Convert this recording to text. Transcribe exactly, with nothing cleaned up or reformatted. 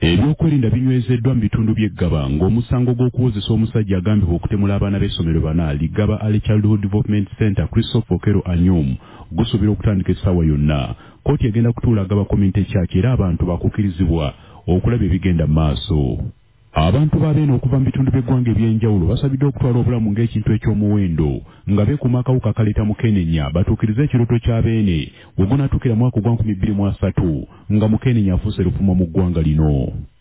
Ebyokwerinda binywezeddwa mu bitundu by'eggaba ng'omusango gw'okuwozesa omusajja agambibwa okutemula abaana b'essomero bana Ligaba Early Childhood Development Center Christopher Okero Anyum gusuubira okutandika essaawa yonna. Kkooti egenda kutuula Agaba Community Church era abantu bakukkirizibwa okulaba ebigenda mu maaso. Abantu b'abeene okuva mu bitundu by'eggwanga eby'enjawulo basabiddwa okutwala obulamu ng'ekintu eky'omuwendo nga beekuuma akawuka kaleeta Mukenenya batuukirize ekirooto ky'abeene bwe gunaatuukira mwaka gwa nkumi bbiri mu asatu nga Mukenenya afuuse lufumo mu ggwanga lino.